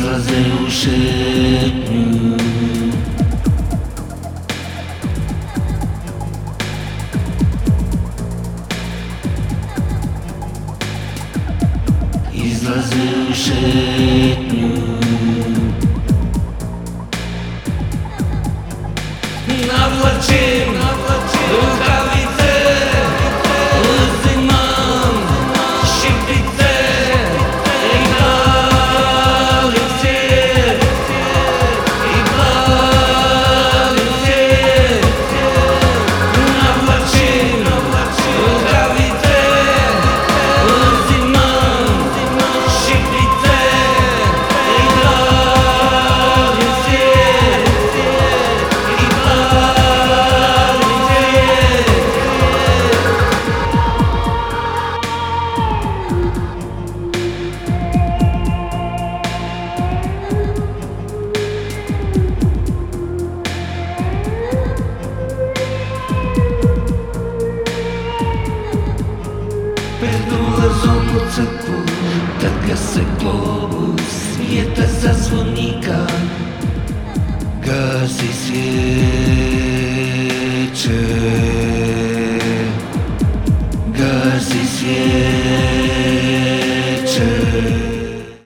Izlaze u šetnju, izlaze u šetnju. Navlačim rukavice, uzimam šiptice i glavim svijet, i glavim svijet. Navlačim rukavice, uzimam šiptice i glavim svijet, i glavim svijet. Pred ulazom u crkvu kad gase globus svijeta zazvonika, gasi svijeće.